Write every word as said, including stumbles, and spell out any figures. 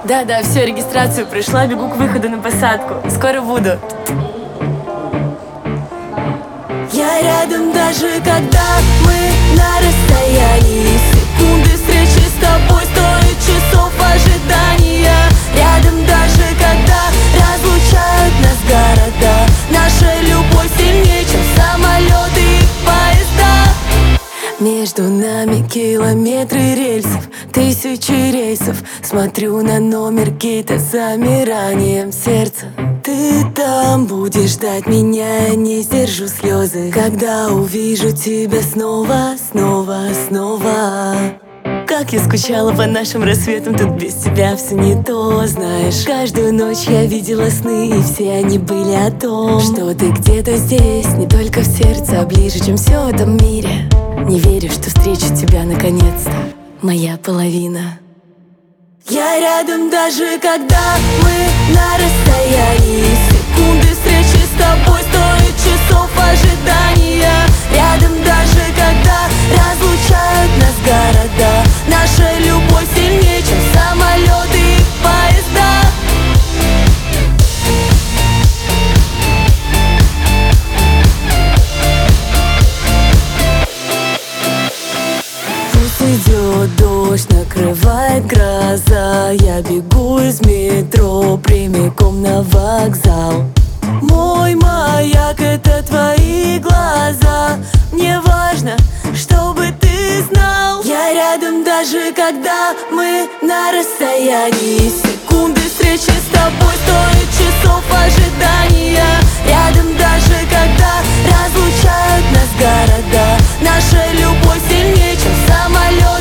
Да-да, все, регистрацию пришла, бегу к выходу на посадку. Скоро буду. Я рядом даже когда мы на расстоянии. Секунды встречи с тобой стоят часов ожидания. Рядом даже когда разлучают нас города. Наша любовь сильнее, чем самолеты и поезда. Между нами километры рельсов, тысячи рейсов. Смотрю на номер гита с замиранием сердца. Ты там будешь ждать меня, я не сдержу слезы, когда увижу тебя снова, снова, снова. Как я скучала по нашим рассветам, тут без тебя все не то, знаешь. Каждую ночь я видела сны, и все они были о том, что ты где-то здесь, не только в сердце, а ближе, чем все в этом мире. Не верю, что встречу тебя наконец-то, моя половина. Я рядом даже когда мы на расстоянии. Секунды встречи с тобой стоят часов ожидания. Рядом даже когда разлучают нас города. Наша любовь сильнее, чем самолеты и поезда. Пусть идет дождь, накрывает гроза. Я бегу из метро прямиком на вокзал. Мой маяк — это твои глаза. Мне важно, чтобы ты знал. Я рядом даже когда мы на расстоянии. Секунды встречи с тобой стоят часов ожидания. Рядом даже когда разлучают нас города. Наша любовь сильнее, чем самолет